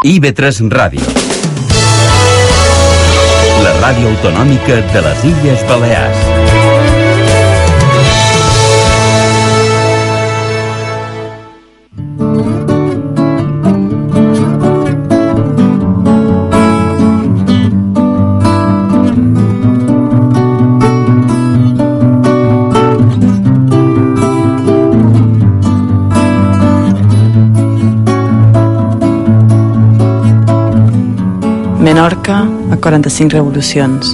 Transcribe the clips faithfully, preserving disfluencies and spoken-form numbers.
I V tres Ràdio. La ràdio autonòmica de les Illes Balears. Menorca a quaranta-cinc revolucions.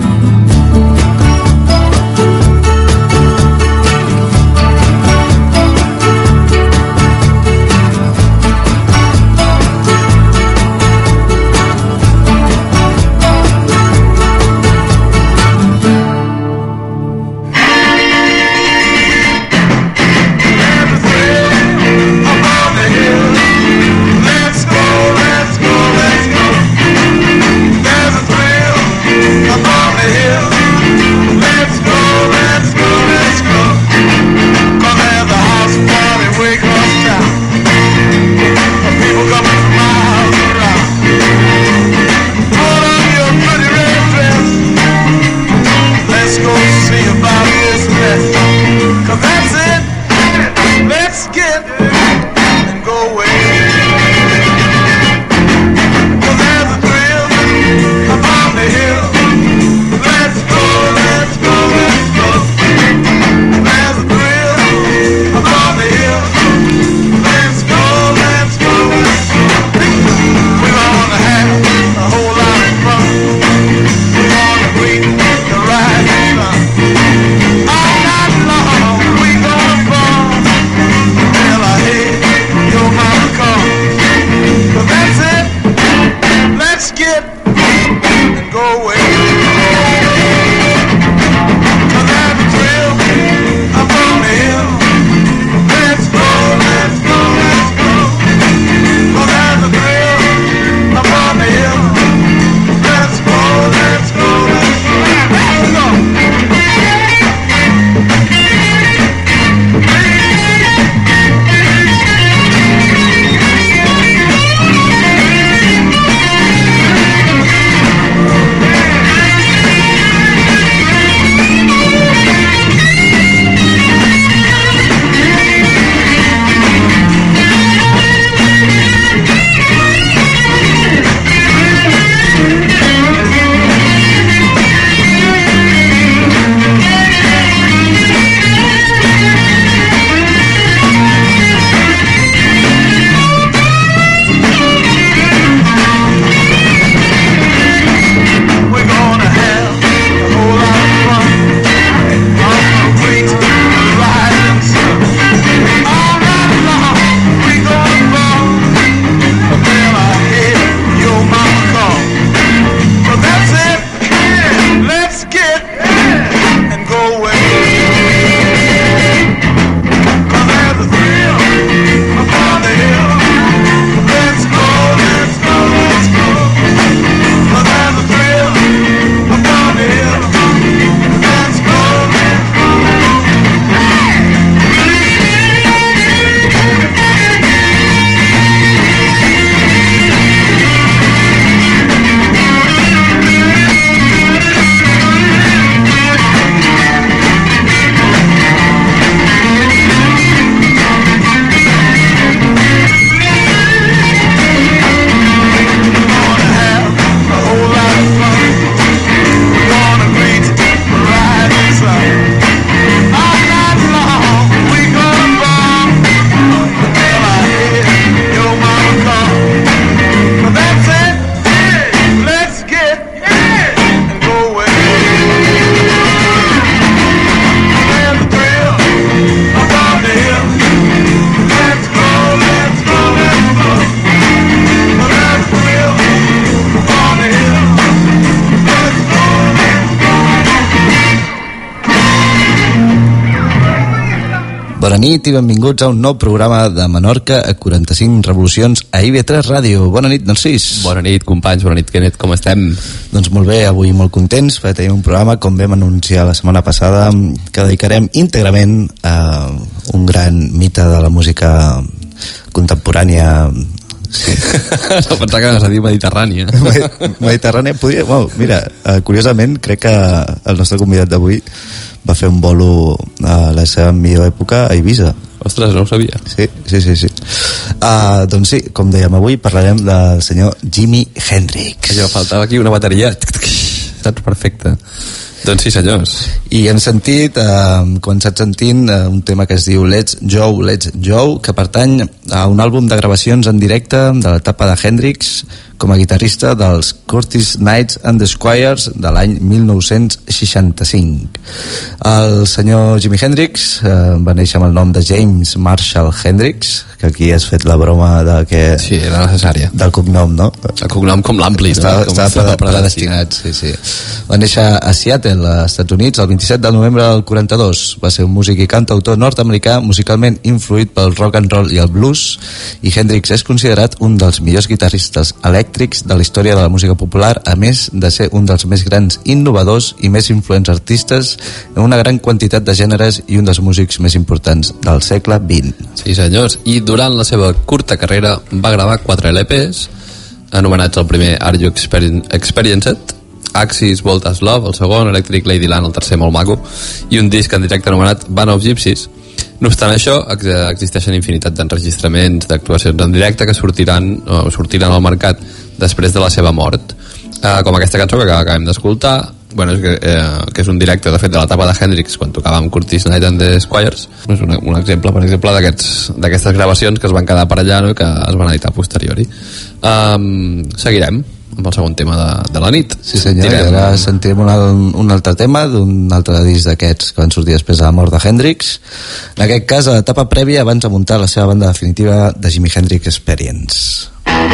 Bona nit i benvinguts a un nou programa de Menorca a quaranta-cinc revolucions a I V tres Ràdio. Bona nit, Narcís. Bona nit, companys, bona nit, Kenneth, com estem? Doncs molt bé, avui molt contents perquè tenim un programa, com vam anunciar la setmana passada, que dedicarem íntegrament a un gran mite de la música contemporània No, pensava que anaves a dir Mediterrània. Mediterrània, podria... Bueno, mira, uh, curiosament, crec que el nostre convidat d'avui va fer un bolo a la seva millor època a Eivissa. Ostres, no ho sabia. Sí, sí, sí, sí. Uh, doncs sí, com dèiem, avui parlarem del senyor Jimi Hendrix. Allò, faltava aquí una bateria. Saps? Perfecte. Doncs sí, senyors. I hem sentit, eh, hem començat sentint eh, un tema que es diu Let's Joe, Let's Joe, que pertany a un àlbum de gravacions en directe de l'etapa de Hendrix com a guitarrista dels Curtis Knights and the Squires de l'any mil nou-cents seixanta-cinc. El senyor Jimi Hendrix eh, va néixer amb el nom de James Marshall Hendrix, que aquí has fet la broma de que... Sí, era necessària. Del cognom, no? El cognom com l'ampli, no? Estava, com estava predestinat, sí, sí. Va néixer a Seattle, als Estats Units, el vint-i-set de novembre del quaranta-dos. Va ser un músic i cantautor nord-americà musicalment influït pel rock and roll i el blues, i Hendrix és considerat un dels millors guitarristes elèctrics de la història de la música popular, a més de ser un dels més grans innovadors i més influents artistes en una gran quantitat de gèneres i un dels músics més importants del segle vint. Sí, senyors. I durant la seva curta carrera va gravar quatre L Ps, anomenats el primer Are You Experienced, Axis Voltas Love, el segon, Electric Ladyland, el tercer molt maco, i un disc en directe anomenat Band of Gypsies. No obstant això, ex existeixen infinitat d'enregistraments, d'actuacions en directe que sortiran, o sortiran al mercat després de la seva mort. Uh, com aquesta cançó que acabem d'escoltar, bueno, és que, eh, que és un directe, de fet, de l'etapa de Hendrix quan tocava amb Curtis Knight and the Squires. És un, un exemple, per exemple, d'aquestes gravacions que es van quedar per allà, no?, que es van editar a posteriori. Um, seguirem amb el segon tema de, de la nit. Sí, senyor, i ara sentirem un, un altre tema d'un altre disc d'aquests que van sortir després de la mort de Hendrix. En aquest cas, a l'etapa prèvia, abans de muntar la seva banda definitiva de Jimi Hendrix Experience.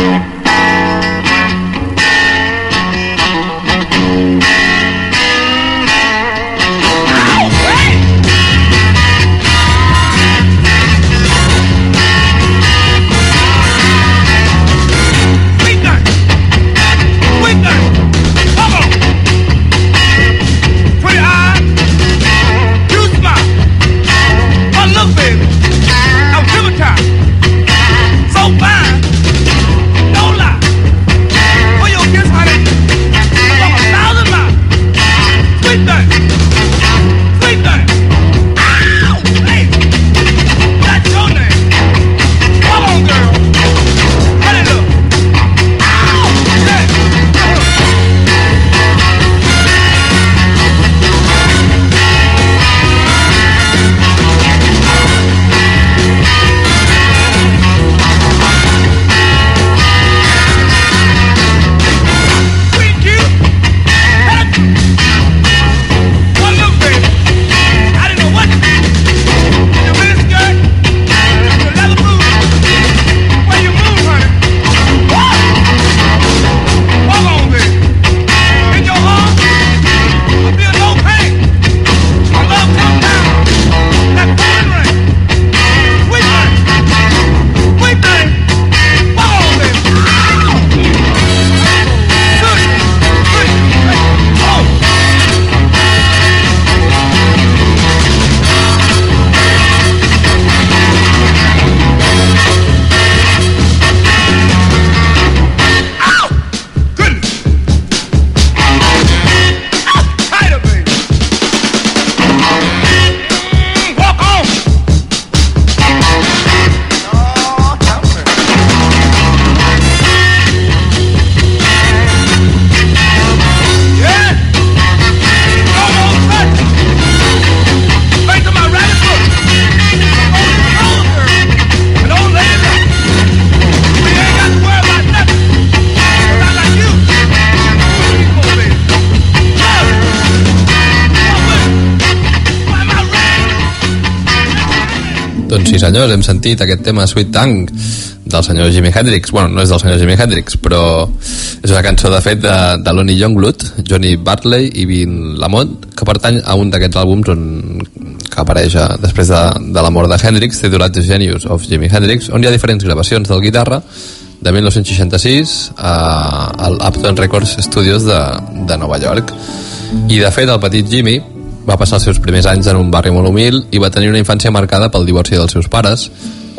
Doncs sí, senyors, hem sentit aquest tema Sweet Tongue del senyor Jimi Hendrix. Bueno, no és del senyor Jimi Hendrix, però és una cançó, de fet, de, de Lonnie Youngblood, Johnny Bartley i Vin Lamont, que pertany a un d'aquests àlbums on, que apareix a, després de, de la mort de Hendrix, Titulats Genius of Jimi Hendrix, on hi ha diferents gravacions del guitarra de mil nou-cents seixanta-sis a, al Upton Records Studios de, de Nova York. I, de fet, el petit Jimmy va passar els seus primers anys en un barri molt humil i va tenir una infància marcada pel divorci dels seus pares,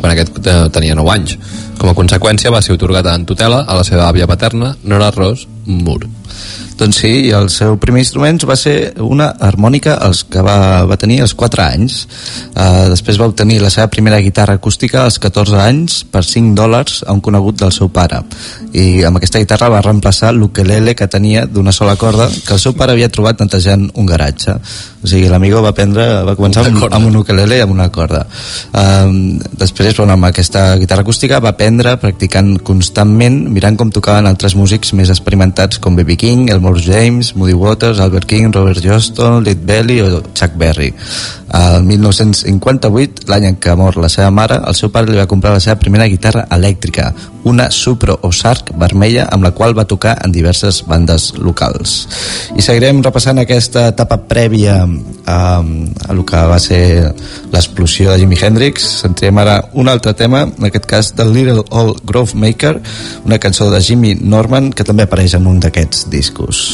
quan aquest tenia nou anys. Com a conseqüència va ser atorgat en tutela a la seva àvia paterna, Nora Ross Moore. Doncs sí, i el seu primer instrument va ser una harmònica els que va, va tenir als quatre anys. Uh, després va obtenir la seva primera guitarra acústica als catorze anys per cinc dòlars a un conegut del seu pare. I amb aquesta guitarra va reemplaçar l'ukelele que tenia d'una sola corda que el seu pare havia trobat netejant un garatge. O sigui, l'amigo va aprendre, va començar amb, amb un ukelele i amb una corda. Uh, després, bueno, amb aquesta guitarra acústica va aprendre practicant constantment, mirant com tocaven altres músics més experimentats com B B King, el Morris James, Muddy Waters, Albert King, Robert Johnston, Lead Belly o Chuck Berry. El mil nou-cents cinquanta-vuit, l'any en què mor la seva mare, el seu pare li va comprar la seva primera guitarra elèctrica, una Supro o Sark vermella, amb la qual va tocar en diverses bandes locals. I seguirem repassant aquesta etapa prèvia a, a el que va ser l'explosió de Jimi Hendrix. Sentirem ara un altre tema, en aquest cas del Little Old Grove Maker, una cançó de Jimmy Norman que també apareix en un d'aquests discos.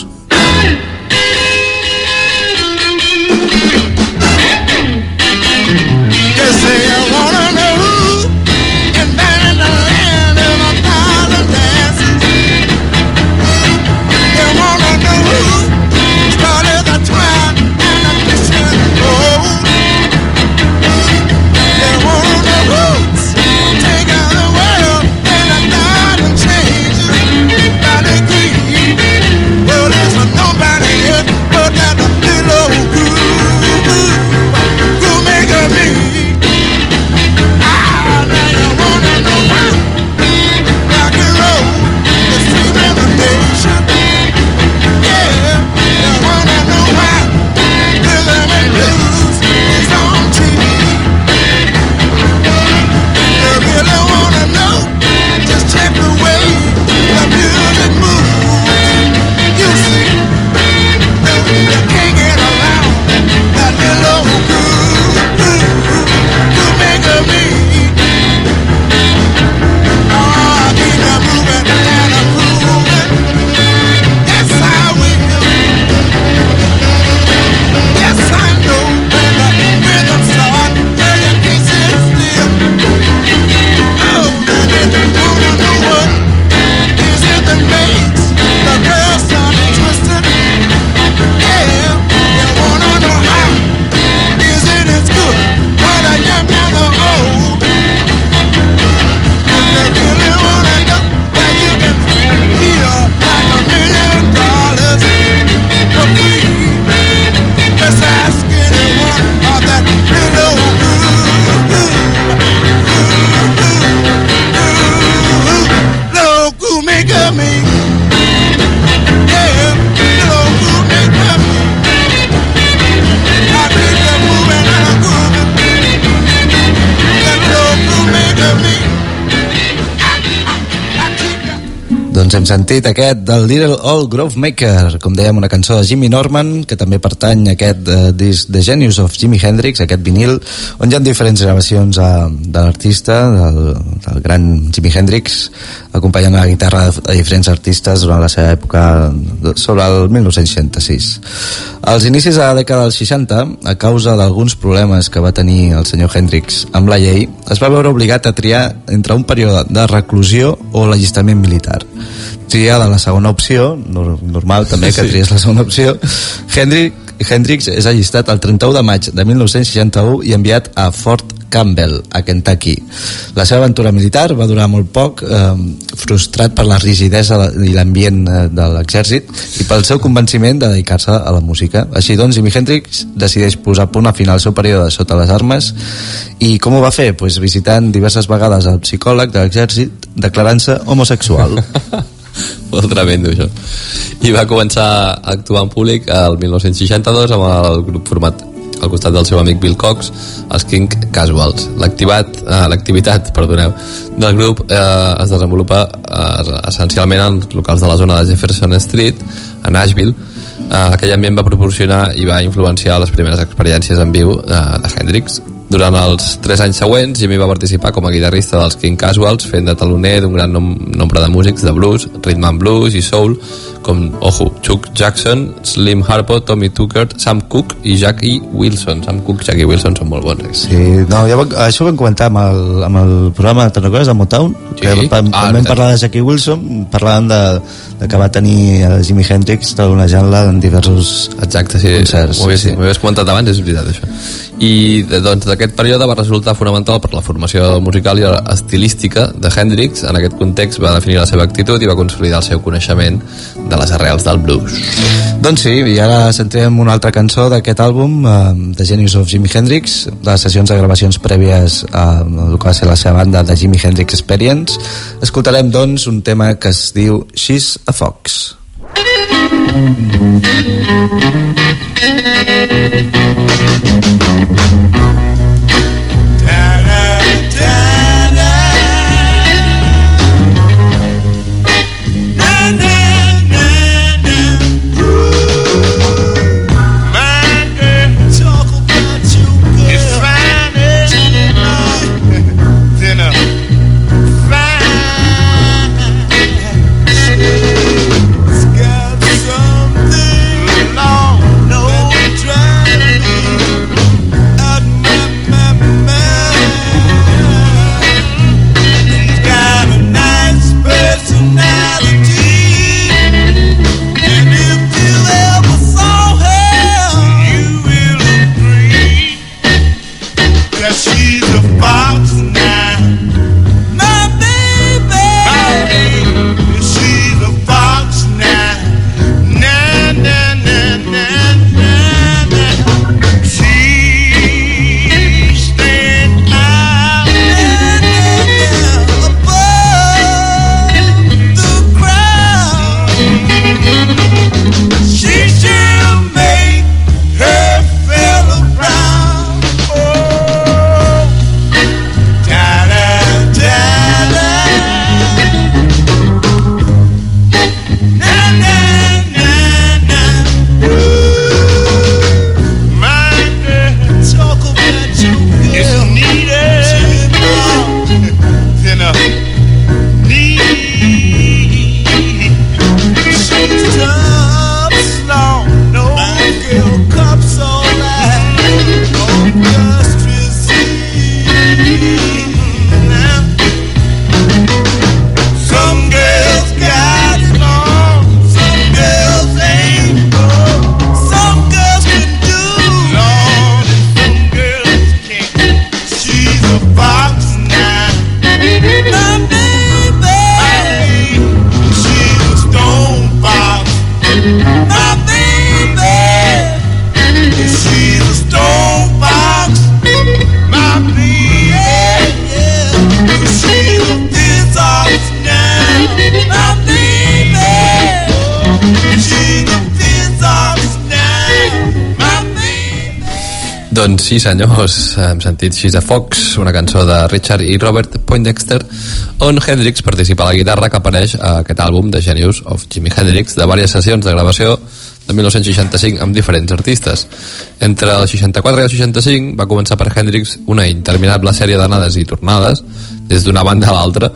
Doncs hem sentit aquest del Little Old Grove Maker, com dèiem, una cançó de Jimmy Norman, que també pertany a aquest uh, disc The Genius of Jimi Hendrix, aquest vinil, on hi ha diferents gravacions uh, de l'artista, del, del gran Jimi Hendrix, acompanyant la guitarra de diferents artistes durant la seva època, sobre el mil nou-cents seixanta-sis. Als inicis de la dècada dels seixanta, a causa d'alguns problemes que va tenir el senyor Hendrix amb la llei, es va veure obligat a triar entre un període de reclusió o l'allistament militar. Triada la segona opció, normal també que tries la segona opció, Hendrix, Hendrix és allistat el trenta-u de maig de mil nou-cents seixanta-u i enviat a Fort Campbell, a Kentucky. La seva aventura militar va durar molt poc, eh, frustrat per la rigidesa i l'ambient eh, de l'exèrcit i pel seu convenciment de dedicar-se a la música. Així doncs, Jimi Hendrix decideix posar punt a final al seu període sota les armes. I com ho va fer? Pues visitant diverses vegades el psicòleg de l'exèrcit, declarant-se homosexual. Molt tremendo, això. I va començar a actuar en públic el mil nou-cents seixanta-dos amb el grup format al costat del seu amic Bill Cox, els King Casuals. L'activitat, eh, l'activitat perdoneu, del grup eh, es desenvolupa eh, essencialment en locals de la zona de Jefferson Street, a Nashville. Eh, aquell ambient va proporcionar i va influenciar les primeres experiències en viu de, de Hendrix. Durant els tres anys següents, Jimmy va participar com a guitarrista dels King Casuals, fent de taloner d'un gran nom nombre de músics de blues, rhythm and blues i soul, com, ojo, Chuck Jackson, Slim Harpo, Tommy Tucker, Sam Cooke i Jackie Wilson. Sam Cooke i Jackie Wilson són molt bons. Eh? Sí, no, ja, això ho vam comentar amb el, amb el programa de Recordes de Motown, sí? que vam ah, parlar de Jackie Wilson, parlàvem de, de que va tenir el Jimi Hendrix talonejant-la en diversos Exacte, sí, concerts. M'ho havies, sí. havies comentat abans, és veritat això. I doncs d'aquest període va resultar fonamental per la formació musical i estilística de Hendrix. En aquest context va definir la seva actitud i va consolidar el seu coneixement de les arrels del blues. Doncs sí, i ara centrem una altra cançó d'aquest àlbum, uh, The Genius of Jimi Hendrix, de les sessions de gravacions prèvies a el que va ser la seva banda de Jimi Hendrix Experience. Escoltarem doncs un tema que es diu She's a Fox. Doncs sí, senyors, hem sentit She's a Fox, una cançó de Richard i Robert Poindexter, on Hendrix participa a la guitarra, que apareix a aquest àlbum de Genius of Jimi Hendrix, de diverses sessions de gravació de mil nou-cents seixanta-cinc amb diferents artistes. Entre el seixanta-quatre i el seixanta-cinc va començar per Hendrix una interminable sèrie d'anades i tornades des d'una banda a l'altra.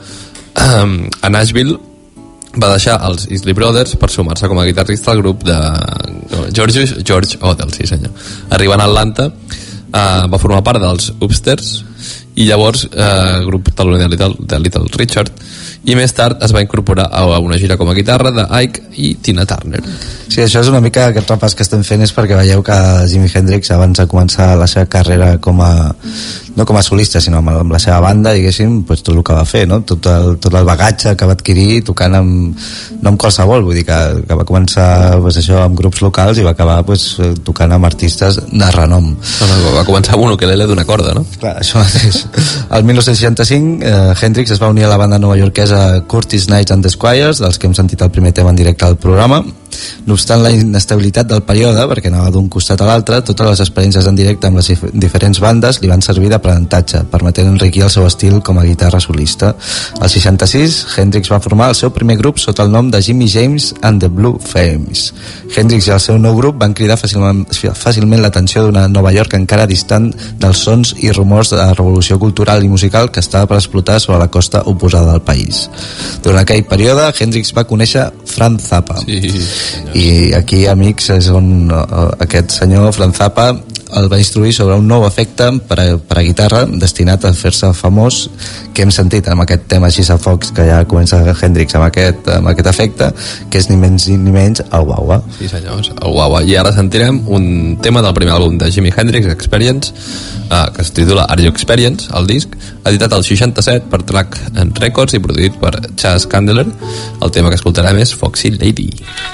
A Nashville va deixar els Isley Brothers per sumar-se com a guitarrista al grup de George, George Odell, sí senyor. Arribant a Atlanta, eh, va formar part dels Upstairs i llavors eh, grup taloner de Little, de Little Richard, i més tard es va incorporar a una gira com a guitarra de Ike i Tina Turner. Sí, això és una mica aquest repàs que estem fent, és perquè veieu que Jimi Hendrix, abans de començar la seva carrera com a, no com a solista, sinó amb, amb la seva banda, diguéssim, pues, tot el que va fer, no? tot, el, tot el bagatge que va adquirir tocant amb, no amb qualsevol, vull dir que, que va començar pues, això amb grups locals i va acabar pues, tocant amb artistes de renom. No, no, va començar amb un ukelele d'una corda, no? Clar, això mateix. El dinou seixanta-cinc, eh, Hendrix es va unir a la banda novaiorquesa Curtis Knights and the Squires, dels que hem sentit el primer tema en directe al programa. No obstant la inestabilitat del període, perquè anava d'un costat a l'altre, totes les experiències en directe amb les diferents bandes li van servir d'aprenentatge, permetent enriquir el seu estil com a guitarra solista. Al seixanta-sis, Hendrix va formar el seu primer grup sota el nom de Jimmy James and the Blue Flames. Hendrix i el seu nou grup van cridar fàcilment, fàcilment l'atenció d'una Nova York encara distant dels sons i rumors de la revolució cultural i musical que estava per explotar sobre la costa oposada del país. Durant aquell període, Hendrix va conèixer Frank Zappa. Sí, i aquí, amics, és on uh, aquest senyor Frank Zappa el va instruir sobre un nou efecte per a, per a guitarra destinat a fer-se famós, que hem sentit amb aquest tema així a focs, que ja comença Hendrix amb aquest, amb aquest efecte, que és ni menys ni menys el Wah-Wah. Sí senyors, el Wah-Wah. I ara sentirem un tema del primer àlbum de Jimi Hendrix, Experience, eh, que es titula Are You Experience, el disc, editat al seixanta-set per Track Records i produït per Chas Candler. El tema que escoltarem és Foxy Lady.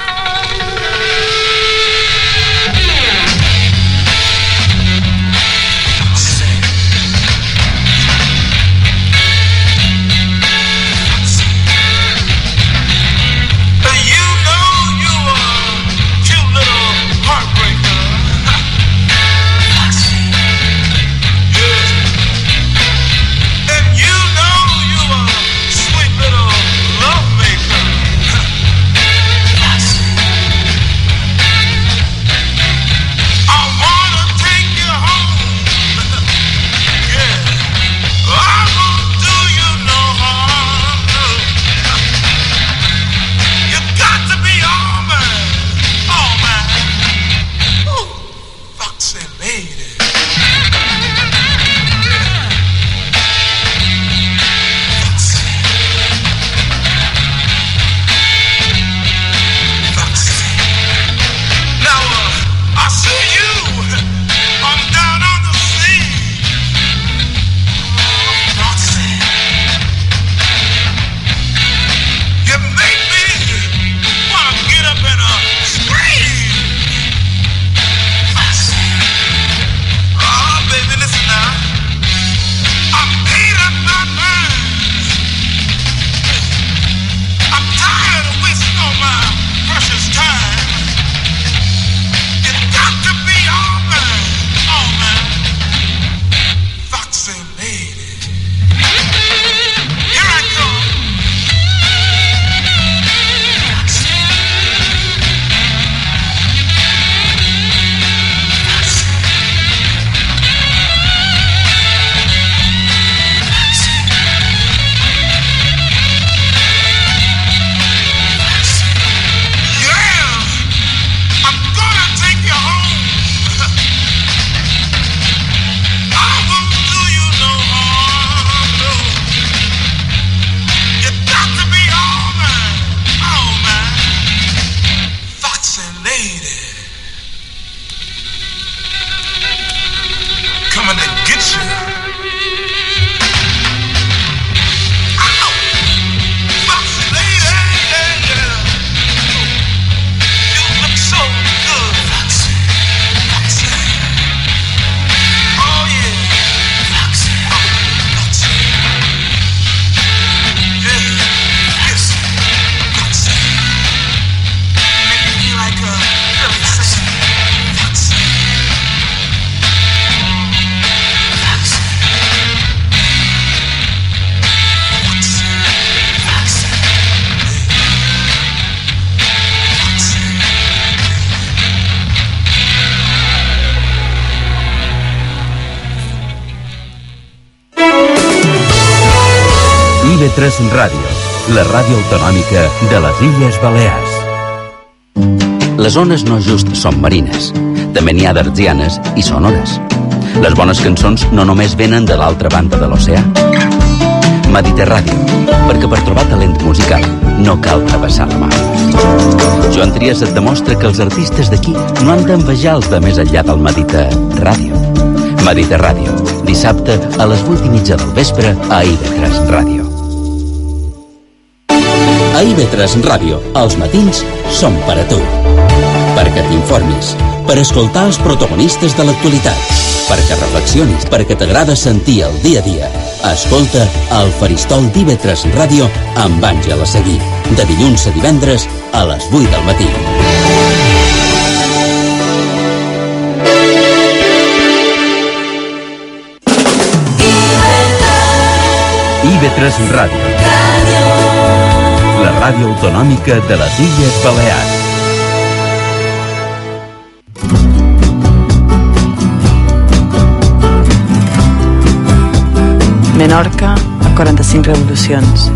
I V tres Ràdio, la ràdio autonòmica de les Illes Balears. Les ones no just són marines, també n'hi ha d'artesianes i sonores. Les bones cançons no només venen de l'altra banda de l'oceà. Mediterràdio, perquè per trobar talent musical no cal travessar la mar. Joan Trias et demostra que els artistes d'aquí no han d'envejar els de més enllà del Mediterràdio. Mediterràdio, dissabte a les vuit i mitja del vespre a I V tres Ràdio. A I V tres Ràdio, els matins són per a tu. Perquè t'informis, per escoltar els protagonistes de l'actualitat. perquè reflexionis, perquè t'agrada sentir el dia a dia. Escolta El Faristol d'I V tres Ràdio amb Àngela Seguí, de dilluns a divendres a les vuit del matí. I V tres Ràdio, la ràdio autonòmica de les Illes Balears. Menorca a quaranta-cinc revolucions.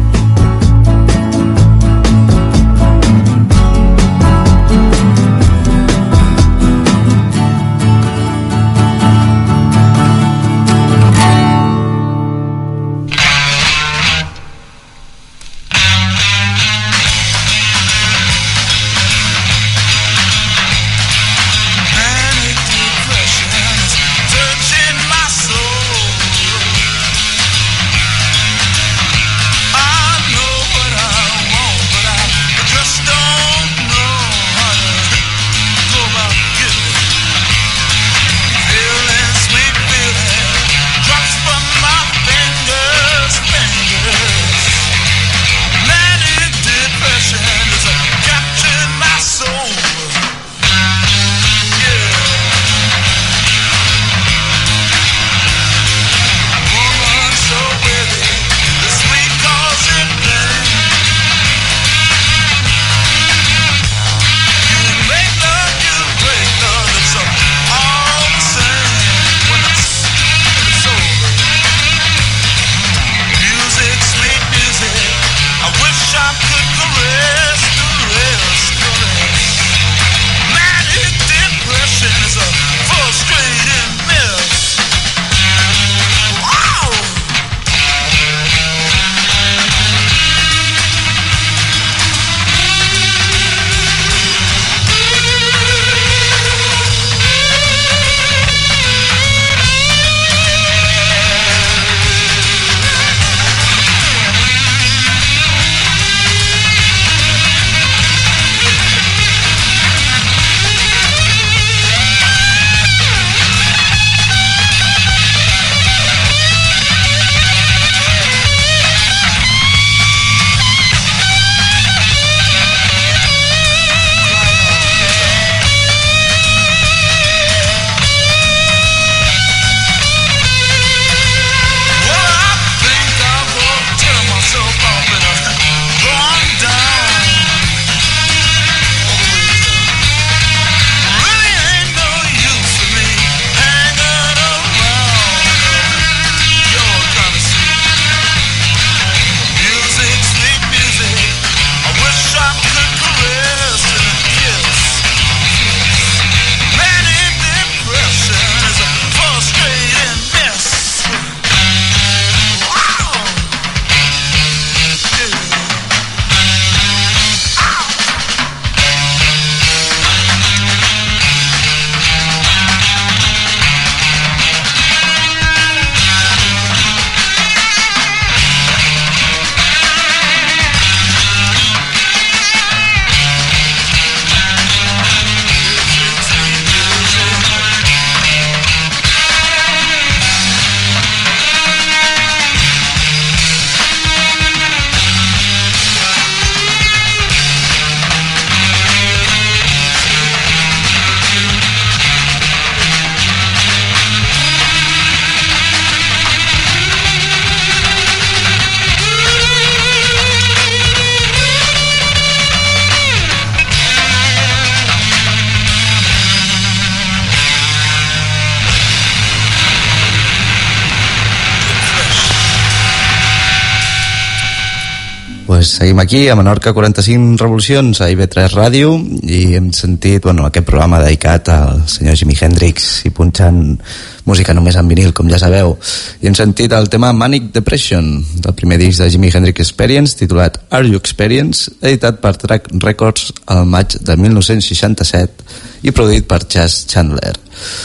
Pues seguim aquí a Menorca quaranta-cinc revolucions a I V tres Ràdio i hem sentit, bueno, aquest programa dedicat al senyor Jimi Hendrix i punxant música només en vinil, com ja sabeu, i hem sentit el tema Manic Depression del primer disc de Jimi Hendrix Experience titulat Are You Experience, editat per Track Records al maig de mil nou-cents seixanta-set i produït per Chas Chandler.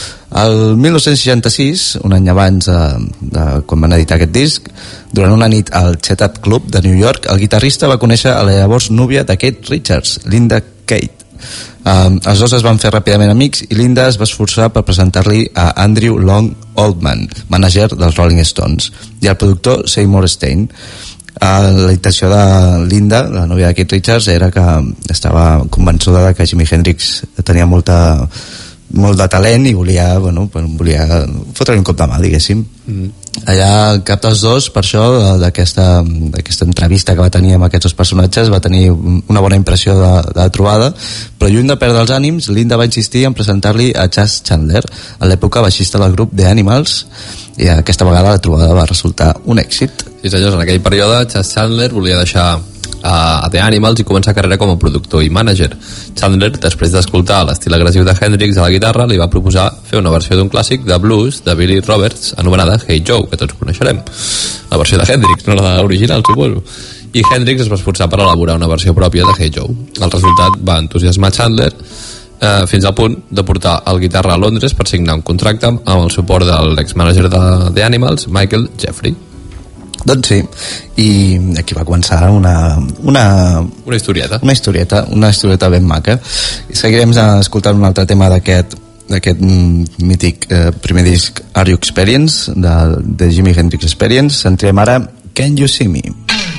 El mil nou-cents seixanta-sis, un any abans de, de quan van editar aquest disc, durant una nit al Chet Up Club de New York, el guitarrista va conèixer a la llavors núvia de Keith Richards, Linda Keith. Um, els dos es van fer ràpidament amics i Linda es va esforçar per presentar-li a Andrew Long Oldman, manager dels Rolling Stones, i al productor Seymour Stein. Uh, la intenció de Linda, la nòvia de Keith Richards, era que estava convençuda de que Jimi Hendrix tenia molta, molt de talent i volia, bueno, volia fotre-li un cop de mà, diguéssim. Mm. Allà cap dels dos, per això, d'aquesta d'aquesta entrevista que va tenir amb aquests dos personatges, va tenir una bona impressió de, de trobada, però lluny de perdre els ànims, Linda va insistir en presentar-li a Chas Chandler, a l'època baixista del grup The Animals, i aquesta vegada la trobada va resultar un èxit. Sí, senyors, en aquell període Chas Chandler volia deixar a The Animals i començar carrera com a productor i mànager. Chandler, després d'escoltar l'estil agressiu de Hendrix a la guitarra, li va proposar fer una versió d'un clàssic de blues de Billy Roberts anomenada Hey Joe, que tots coneixerem. La versió de Hendrix, no la original, suposo. I Hendrix es va esforçar per elaborar una versió pròpia de Hey Joe. El resultat va entusiasmar Chandler eh, fins al punt de portar el guitarra a Londres per signar un contracte amb el suport de l'ex-manager de The Animals, Michael Jeffrey. Doncs sí, i aquí va començar una una, una historieta una historieta, una historieta ben maca. I seguirem escoltant un altre tema d'aquest d'aquest mític eh, primer disc Are You Experience, de, de Jimi Hendrix Experience. Sentirem ara Can You See Me?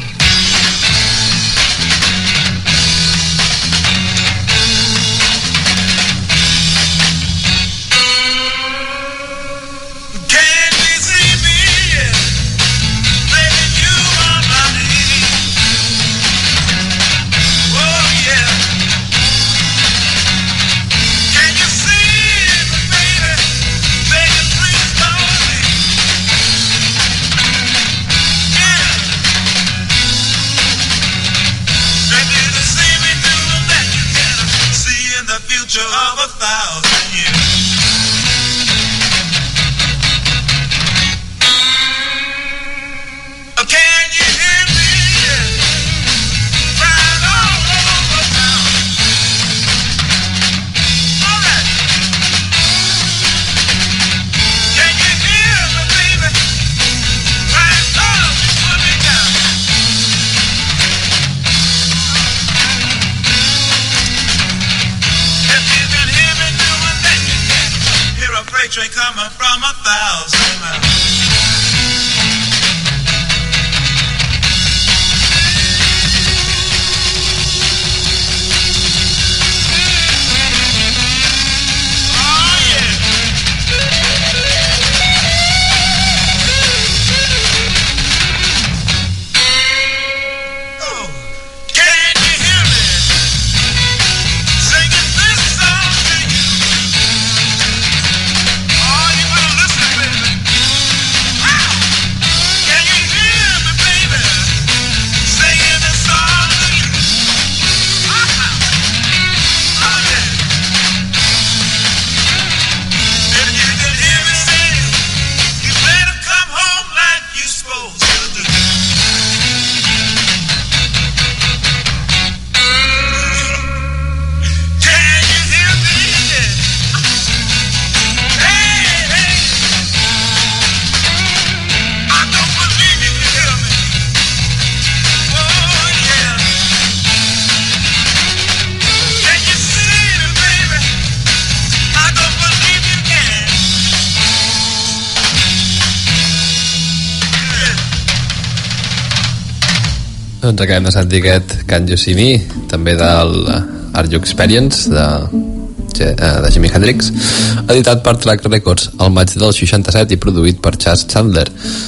Doncs acabem de sentir aquest Can You See Me, també del Are You Experience de, de Jimi Hendrix, editat per Track Records al maig del seixanta-set i produït per Chas Chandler.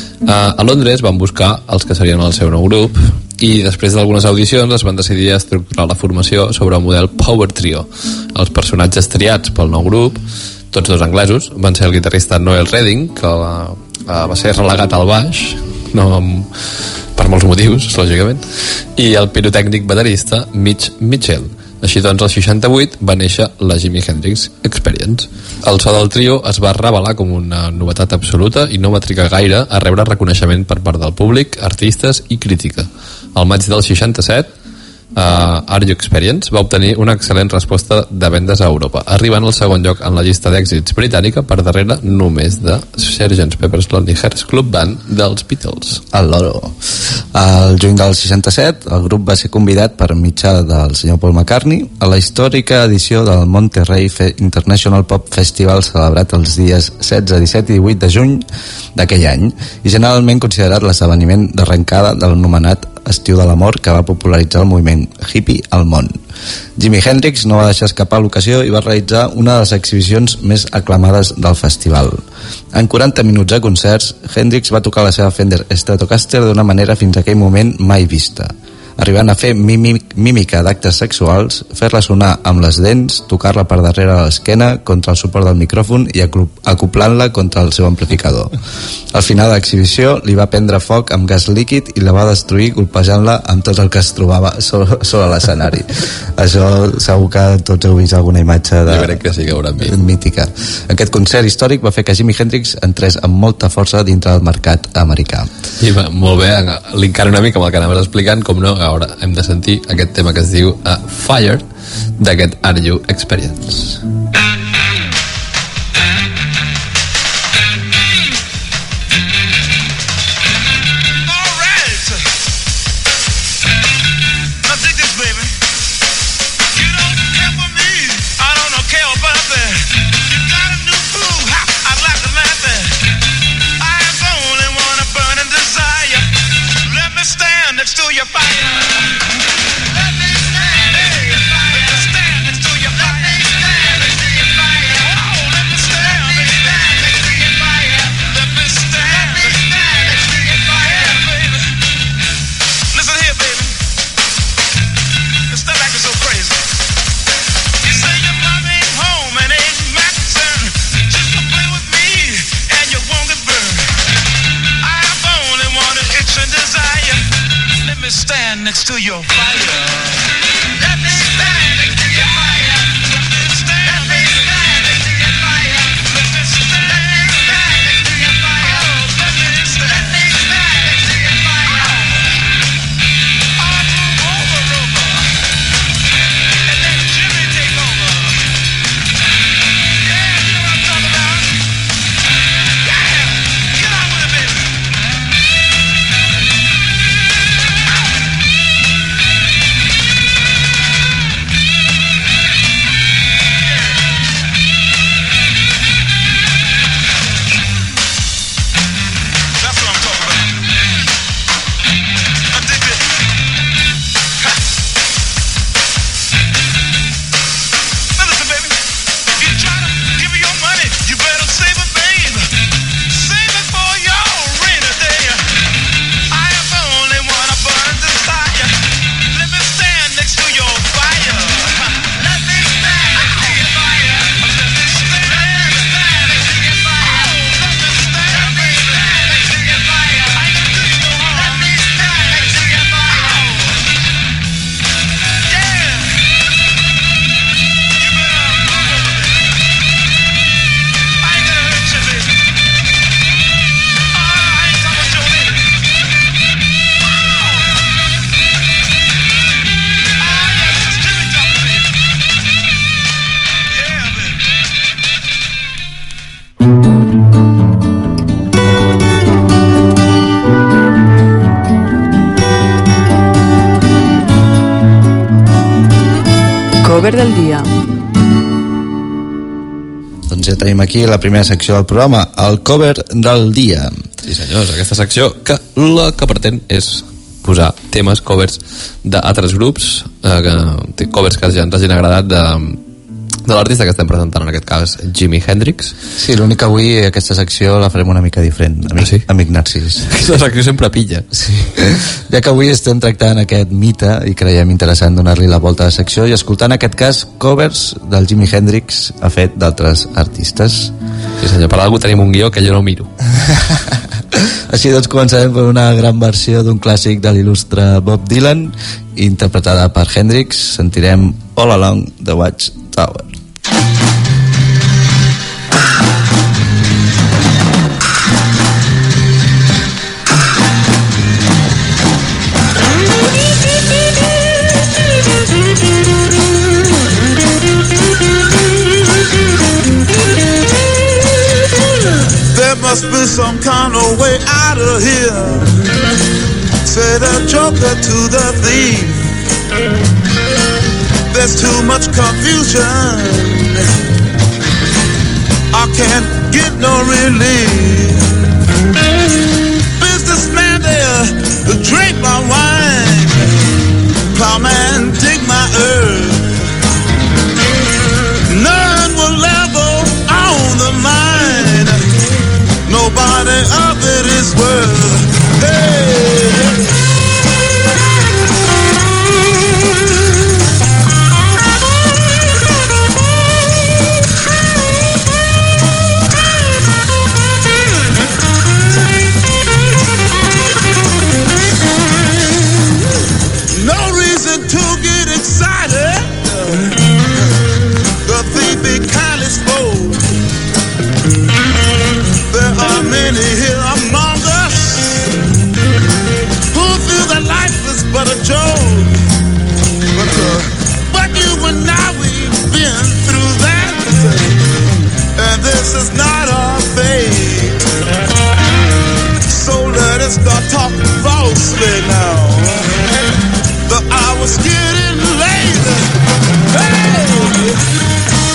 A Londres van buscar els que serien el seu nou grup i després d'algunes audicions es van decidir a estructurar la formació sobre el model Power Trio. Els personatges triats pel nou grup, tots dos anglesos, van ser el guitarrista Noel Redding, que va, va ser relegat al baix, no per molts motius, lògicament, i el pirotècnic baterista Mitch Mitchell. Així doncs, al seixanta-vuit va néixer la Jimi Hendrix Experience. El so del trio es va revelar com una novetat absoluta i no va trigar gaire a rebre reconeixement per part del públic, artistes i crítica. Al maig del seixanta-set, Uh, Are You Experience va obtenir una excel·lent resposta de vendes a Europa, arribant al segon lloc en la llista d'èxits britànica per darrere només de sergeant Pepper's Lonely Hearts Club Band dels Beatles. El loro. El juny del seixanta-set el grup va ser convidat per mitjà del senyor Paul McCartney a la històrica edició del Monterrey International Pop Festival, celebrat els dies setze, disset i divuit de juny d'aquell any, i generalment considerat l'esdeveniment d'arrencada del nomenat Estiu de l'Amor, que va popularitzar el moviment hippie al món. Jimi Hendrix no va deixar escapar l'ocasió i va realitzar una de les exhibicions més aclamades del festival. En quaranta minuts de concerts, Hendrix va tocar la seva Fender Stratocaster d'una manera fins a aquell moment mai vista, arribant a fer mímic, mímica d'actes sexuals, fer-la sonar amb les dents, tocar-la per darrere de l'esquena contra el suport del micròfon i acoplant-la contra el seu amplificador. Al final de l'exhibició li va prendre foc amb gas líquid i la va destruir golpejant-la amb tot el que es trobava sobre, sobre l'escenari. Això segur que tots heu vist alguna imatge de... Jo crec que sí que haurà vist. Mítica. Aquest concert històric va fer que Jimi Hendrix entrés amb molta força dintre del mercat americà. I va, molt bé, linkant una mica amb el que anaves explicant, com no, ara hem de sentir aquest tema que es diu uh, Fire, d'aquest Are You Experience. Next to your fire. Let me stand next to your fire. Let me stand next to your fire. Let me stand next to your fire. Let me stand next to your fire. I'll move over, over, and let Jimmy take over. Yeah, you know what I'm talking about. Yeah, get on with it, baby. Cover del dia. Doncs ja tenim aquí la primera secció del programa, el cover del dia. Sí senyors, aquesta secció que la que pretén és posar temes, covers d'altres grups, eh, covers que ja ens hagin agradat de, de l'artista que estem presentant, en aquest cas Jimi Hendrix. Sí, l'únic que avui aquesta secció la farem una mica diferent, amic, ah, sí? amic Narcís. Aquesta secció sempre pilla. Sí. Ja que avui estem tractant aquest mite i creiem interessant donar-li la volta a la secció i escoltar en aquest cas covers del Jimi Hendrix ha fet d'altres artistes. Sí senyor, per algú tenim un guió que jo no miro. Així doncs començarem per una gran versió d'un clàssic de l'il·lustre Bob Dylan, interpretada per Hendrix. Sentirem All Along the Watchtower. must be some kind of way out of here, said the joker to the thief. There's too much confusion, I can't get no relief. Businessman there, drink my wine, plowman dig my earth. None will level on the mine, nobody of it is worth. Hey. Many here among us who feel that life is but a joke, but, uh, but you and I, we've been through that, and this is not our fate. So let us start talking falsely now. The hour's getting late. Hey!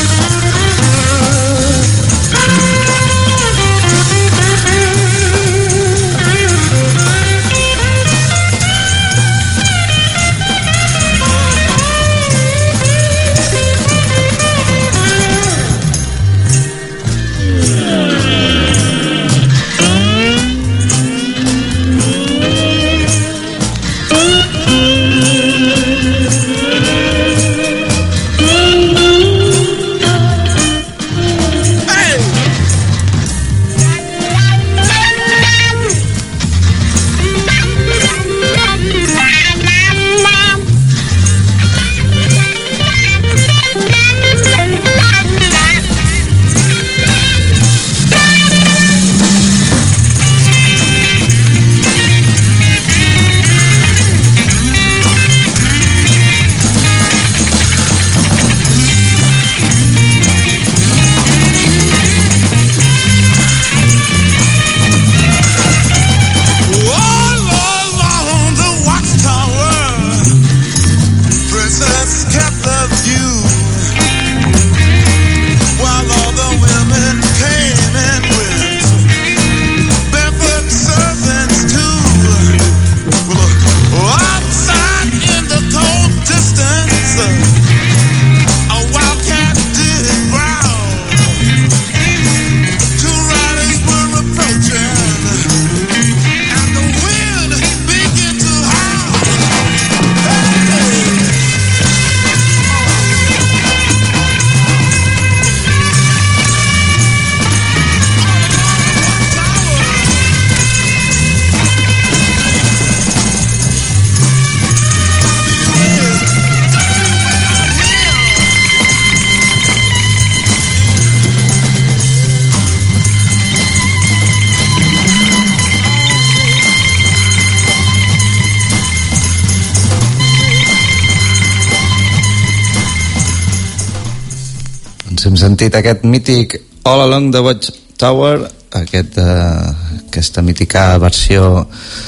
Hem sentit aquest mític All Along the Watchtower, aquest, eh, aquesta mítica versió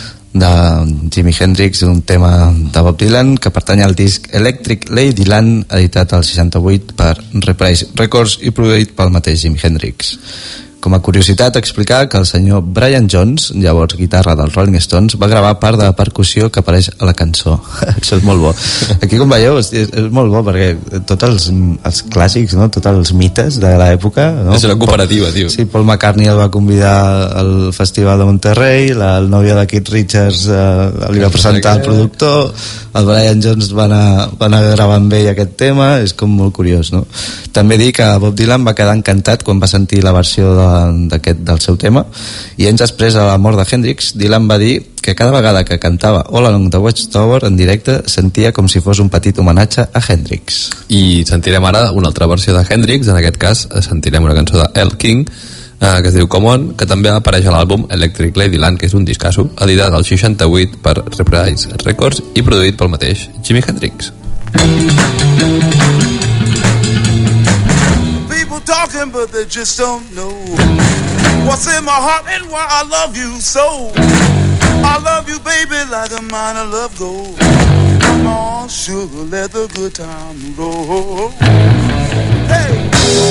de Jimi Hendrix d'un tema de Bob Dylan que pertany al disc Electric Ladyland, editat al seixanta-vuit per Reprise Records i produït pel mateix Jimi Hendrix. Com a curiositat, explicar que el senyor Brian Jones, llavors guitarra dels Rolling Stones, va gravar part de la percussió que apareix a la cançó. Això és molt bo. Aquí, com veieu, és, és molt bo perquè tots els, els clàssics, no? Tots els mites de l'època... No? És una cooperativa, tio. Sí, Paul McCartney el va convidar al Festival de Monterrey, la, el nòvio de Keith Richards eh, li va presentar al productor, el Brian Jones va anar, va anar a gravar amb ell aquest tema, és com molt curiós, no? També dir que Bob Dylan va quedar encantat quan va sentir la versió de d'aquest del seu tema, i anys després a la mort de Hendrix, Dylan va dir que cada vegada que cantava All Along the Watchtower en directe sentia com si fos un petit homenatge a Hendrix. I sentirem ara una altra versió de Hendrix, en aquest cas sentirem una cançó de El King eh, que es diu Come On, que també apareix a l'àlbum Electric Ladyland, que és un discasso editat al seixanta-vuit per Reprise Records i produït pel mateix Jimi Hendrix. Talking, but they just don't know what's in my heart and why I love you so. I love you, baby, like a mine of love gold. Come on, sugar, let the good time roll. Hey!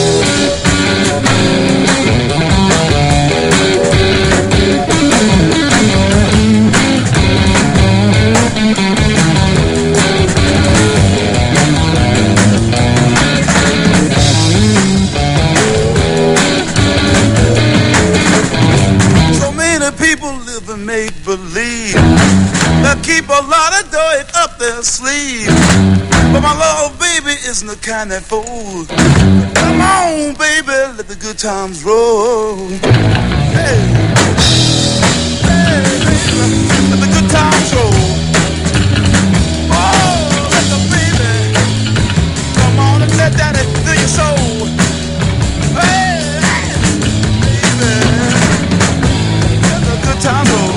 So many people live and make believe. They keep a lot of dirt up their sleeve. But my love, baby, isn't the kind that folds. Come on, baby, let the good times roll. Hey, hey, baby, let the good times roll. Oh, let the baby come on and let that do your soul. Hey, baby, let the good times roll.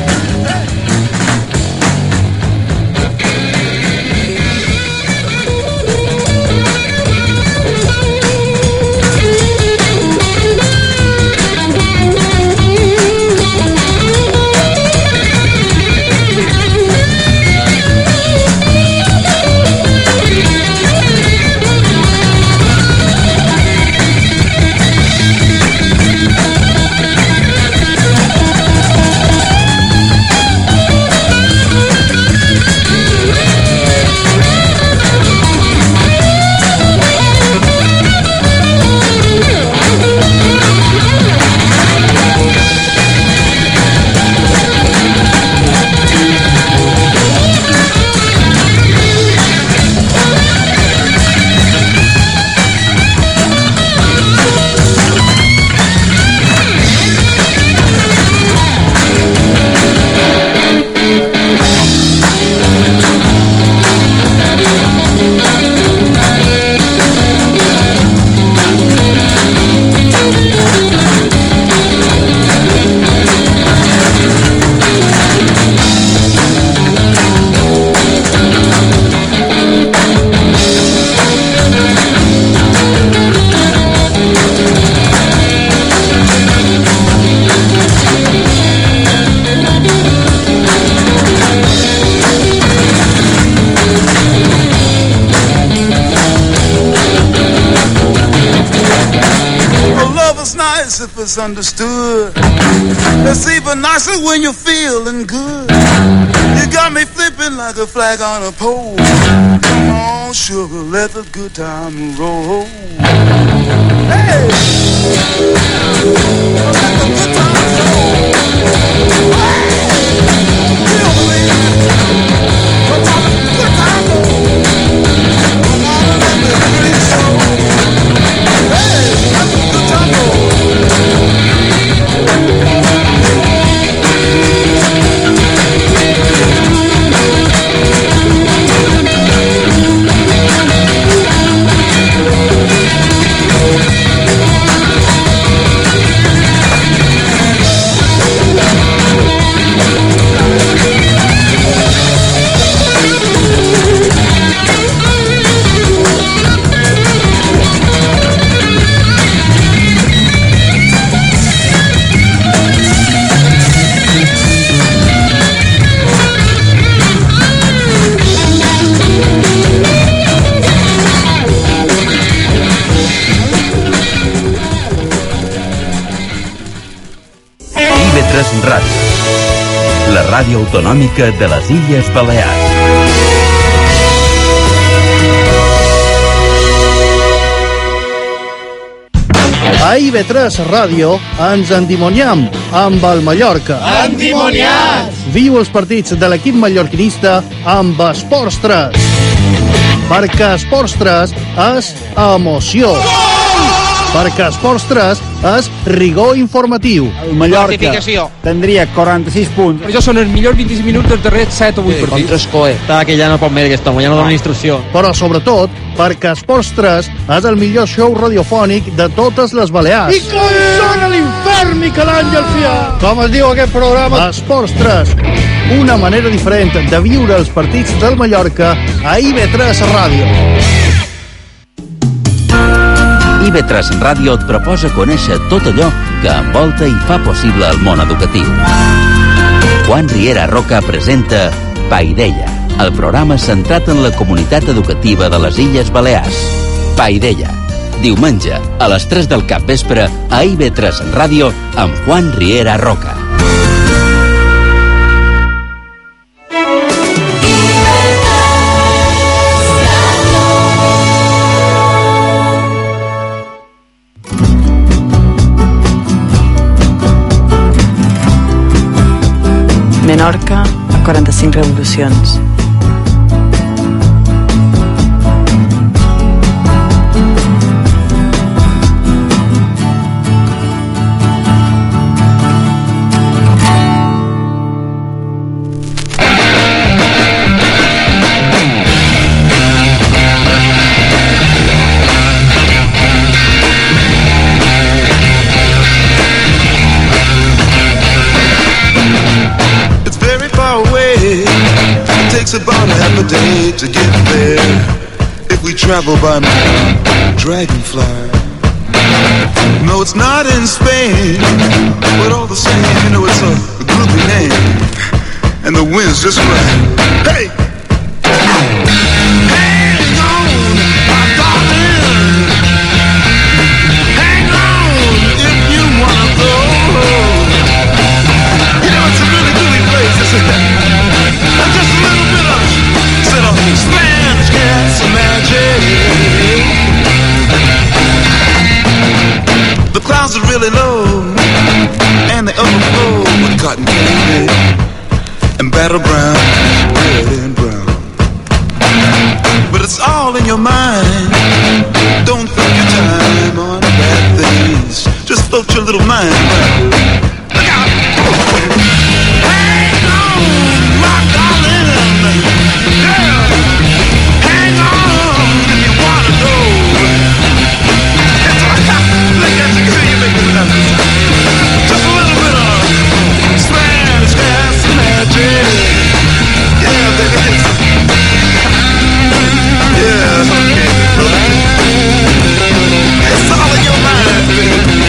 If it's understood, it's even nicer when you're feeling good. You got me flipping like a flag on a pole. Come on, sugar, let the good time roll. Hey, let the good time roll. Hey, feel me, good time, good time roll. Come on, let me free soul. Hey, let the good time roll. Ràdio, la ràdio autonòmica de les Illes Balears. A I B tres Ràdio ens endimoniam amb el Mallorca. Endimoniats! Viu els partits de l'equip mallorquinista amb Esports tres. Perquè Esports tres és emoció. Perquè Esports tres és rigor informatiu. El Mallorca tindria quaranta-sis punts. Però això són els millors vint-i-cinc minuts dels darrers set o vuit sí, partits. Contra Escoe. Està que ja no pot més aquest home, ja no dona instrucció. Però sobretot perquè Esports tres és el millor show radiofònic de totes les Balears. I com sona l'infern, Miquel Àngel Fià! Com es diu aquest programa? Esports tres. Una manera diferent de viure els partits del Mallorca a I B tres Ràdio. I I V tres Ràdio et proposa conèixer tot allò que envolta i fa possible el món educatiu. Juan Riera Roca presenta Paideia, el programa centrat en la comunitat educativa de les Illes Balears. Paideia, diumenge a les tres del capvespre a I V tres Ràdio amb Juan Riera Roca. Menorca a quaranta-cinc revolucions. About half a day to get there if we travel by dragonfly. No, it's not in Spain, but all the same, you know it's a, a groovy name, and the wind's just right. Hey! Hang on, my darling. Hang on if you wanna go. You know it's a really groovy place, isn't it? Just a little bit of sit on Spanish got some magic. The clouds are really low and they overflow with cotton candy and battle brown, red and brown. But it's all in your mind. Don't think your time on bad things. Just float your little mind around. Look out! Hang on, my darling. Yeah. Hang on if you wanna go. That's right. Look at you, see you making it happen. Just a little bit of Spanish gas magic. Yeah, baby. Yeah, okay, brother. It's all in your mind, baby.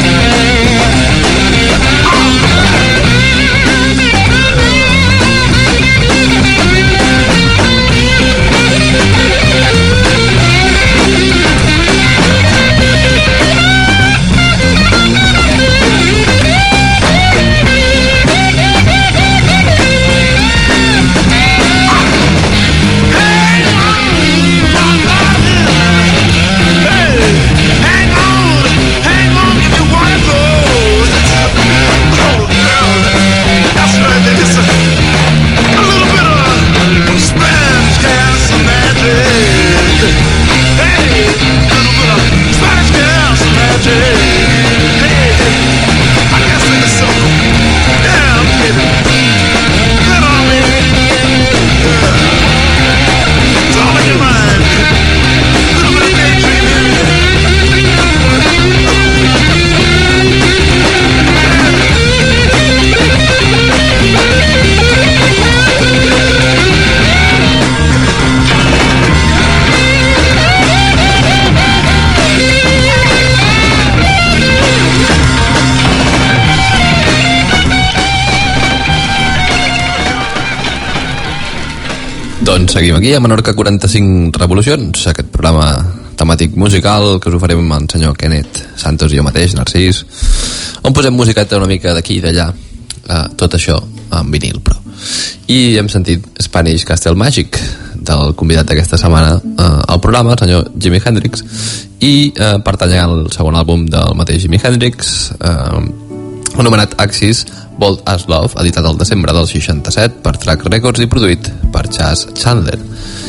Doncs seguim aquí a Menorca quaranta-cinc revolucions, aquest programa temàtic musical que us oferim amb el senyor Kenneth Santos i jo mateix, Narcís, on posem musiqueta una mica d'aquí i d'allà, eh, tot això en vinil, però. I hem sentit Spanish Castle Magic del convidat d'aquesta setmana eh, al programa, el senyor Jimi Hendrix, i eh, pertany al segon àlbum del mateix Jimi Hendrix, eh, anomenat Axis Bold as Love, editat al desembre del seixanta-set per Track Records i produït per Chas Chandler.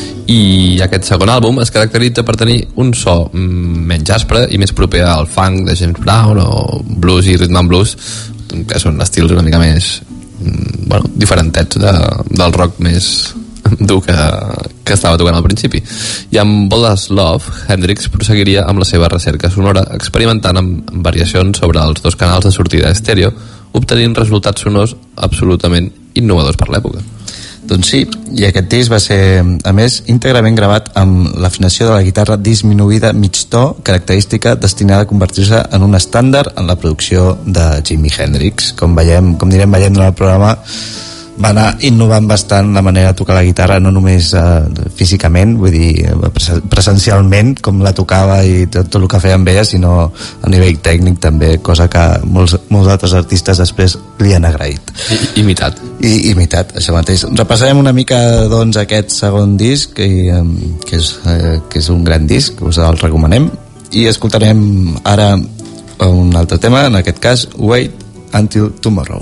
I aquest segon àlbum es caracteritza per tenir un so menys aspre i més proper al funk de James Brown o blues i rhythm and blues, que són estils una mica més bueno, diferentets de, del rock més dur que, que estava tocant al principi. I amb Bold as Love, Hendrix prosseguiria amb la seva recerca sonora, experimentant amb variacions sobre els dos canals de sortida estèreo, obtenint resultats sonors absolutament innovadors per l'època. Doncs sí, i aquest disc va ser, a més, íntegrament gravat amb l'afinació de la guitarra disminuïda mig to, característica destinada a convertir-se en un estàndard en la producció de Jimi Hendrix. Com veiem, com direm, veiem en el programa, va anar innovant bastant la manera de tocar la guitarra, no només uh, físicament, vull dir, presencialment, com la tocava i tot, tot el que feia amb ella, sinó a nivell tècnic també, cosa que molts, molts altres artistes després li han agraït. I, imitat. I imitat, això mateix. Repassarem una mica, doncs, aquest segon disc, i, um, que, és, uh, que és un gran disc, us el recomanem, i escoltarem ara un altre tema, en aquest cas, Wait Until Tomorrow.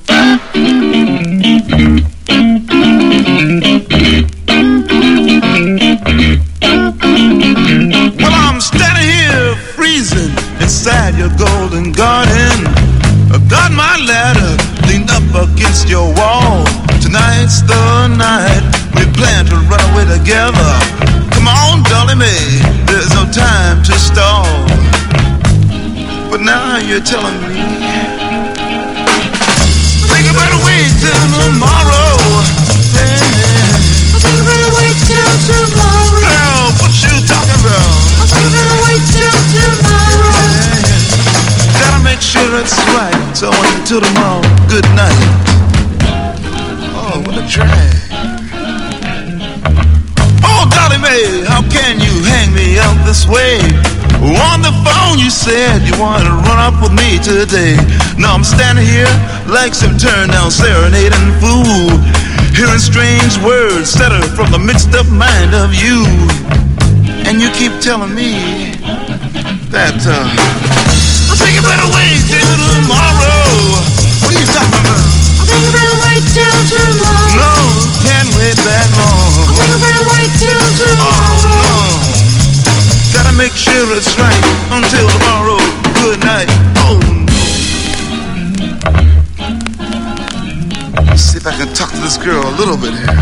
Well, I'm standing here freezing inside your golden garden. I've got my ladder leaned up against your wall. Tonight's the night we plan to run away together. Come on, Dolly Mae, there's no time to stall. But now you're telling me think about it, wait till tomorrow. Hey, think about it, wait till tomorrow. Girl, what you talking about? Think about it, wait till tomorrow. Hey, gotta make sure it's right. So until tomorrow, good night. Oh, what a drag. Oh, Dolly Mae, how can you hang me out this way? On the phone you said you wanted to run up with me today. Now I'm standing here like some turned down serenading fool, hearing strange words settled from the mixed up mind of you. And you keep telling me that uh I think you better wait till tomorrow. What are you talking about? I think you better wait till tomorrow. No, can't wait that long. I think you better wait till tomorrow. Oh, no. Gotta make sure it's right until tomorrow. Good night. Oh no. Let's see if I can talk to this girl a little bit here.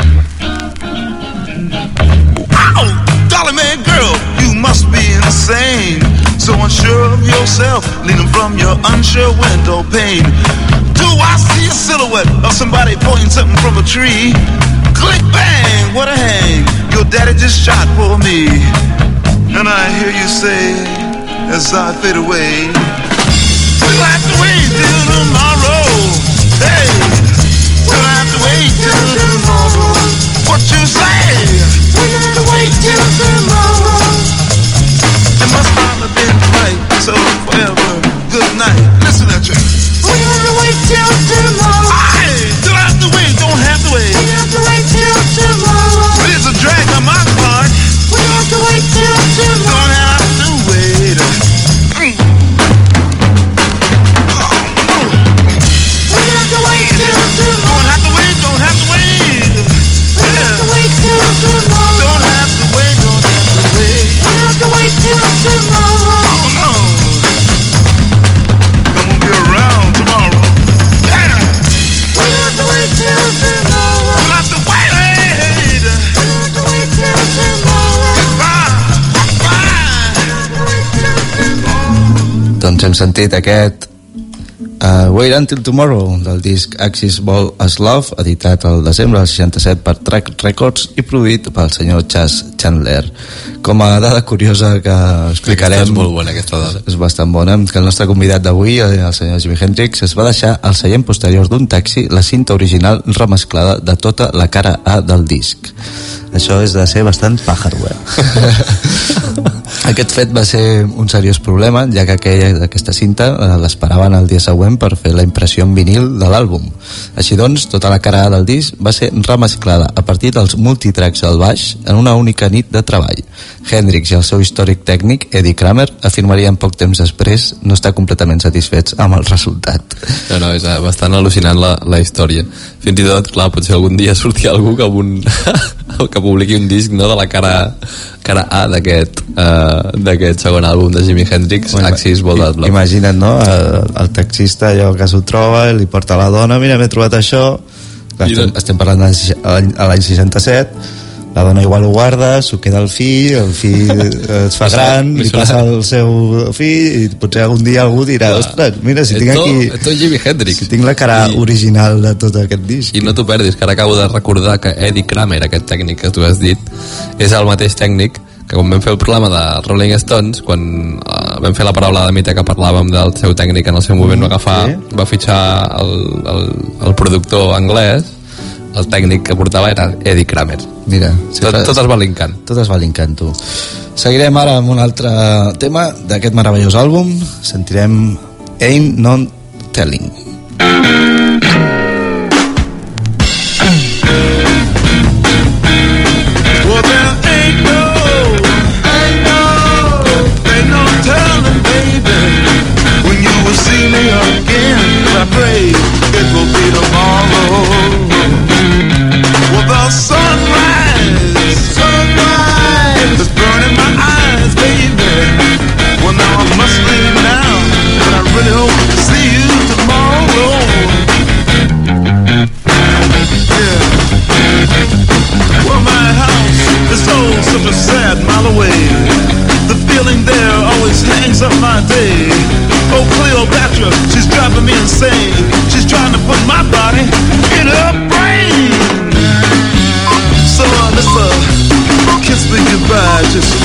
Wow, Dolly Mae girl, you must be insane. So unsure of yourself, leaning from your unsure window pane. Do I see a silhouette of somebody pointing something from a tree? Click bang, what a hang. Your daddy just shot for me. And I hear you say, as I fade away, we'll have to wait till tomorrow. Hey, we'll have to wait till tomorrow. What you say? We'll have to wait till tomorrow. It must not have been right, so forever, good night. Listen to that track. We'll have to wait till tomorrow. Aye, don't have to wait, don't have to wait. We'll have to wait till tomorrow. But it's a drag on my part. We'll have to wait till tomorrow. Don't have to wait. Mm. Oh, no. We'll have to wait till tomorrow. Don't have to wait, don't have to wait. We'll yeah. have to wait till tomorrow. Don't have to wait, don't have to wait. We'll have to wait till tomorrow. Oh, no. I won't be around tomorrow. Yeah. We'll have to wait till tomorrow. We'll have to wait. We'll have to wait till tomorrow. Doncs hem sentit aquest uh, Wait Until Tomorrow del disc Axis Ball as Love, editat el desembre del seixanta-set per Track Records i produït pel senyor Chas Chandler. Com a dada curiosa que explicarem, és molt bona aquesta dada, és bastant bona, que el nostre convidat d'avui, el senyor Jimi Hendrix, es va deixar al seient posterior d'un taxi la cinta original remesclada de tota la cara A del disc. Això és de ser bastant pàjaro, eh? Aquest fet va ser un seriós problema, ja que aquella, aquesta cinta eh, l'esperaven el dia següent per fer la impressió en vinil de l'àlbum. Així doncs, tota la cara A del disc va ser remesclada a partir dels multitracks del baix en una única nit de treball. Hendrix i el seu històric tècnic, Eddie Kramer, afirmarien poc temps després no estar completament satisfets amb el resultat. No, no, és bastant al·lucinant la, la història. Fins i tot, clar, potser algun dia sortia algú que, un, que publiqui un disc, no, de la cara, cara A d'aquest uh, d'aquest segon àlbum de Jimi Hendrix, bueno, Axis Ball as Love. Imagina't, no? El, el taxista allò que s'ho troba i li porta a la dona, mira, m'he trobat això. Clar, estem, estem parlant de l'any seixanta-set. la dona igual ho guarda, s'ho queda el fill, el fill es fa gran, li passa al seu fill i potser algun dia algú dirà, ostres, mira, si tinc aquí esto Jimi Hendrix, si tinc la cara I, original de tot aquest disc. I no t'ho perdis, que ara acabo de recordar que Eddie Kramer, aquest tècnic que tu has dit, és el mateix tècnic que quan vam fer el programa de Rolling Stones, quan uh, vam fer la paraula de mite que parlàvem del seu tècnic en el seu moment, mm, va agafar, sí. va fitxar el, el, el productor anglès, el tècnic que portava era Eddie Kramer. Mira, tot, tot es va linkant. Tot es va linkant, tu. Seguirem ara amb un altre tema d'aquest meravellós àlbum. Sentirem Ain't No Telling. Well, there ain't no, ain't no, ain't no telling, baby, when you will see me again. I pray it will be tomorrow. Well, the sunrise, sunrise is burning my eyes, baby. Well, now I must leave now, but I really hope to see you tomorrow. Yeah. Well, my house is oh such a sad mile away. The feeling there always hangs up my day. Oh, Cleopatra, she's driving me insane. She's trying to put my body in her brain. So uh, let's uh, kiss me goodbye, just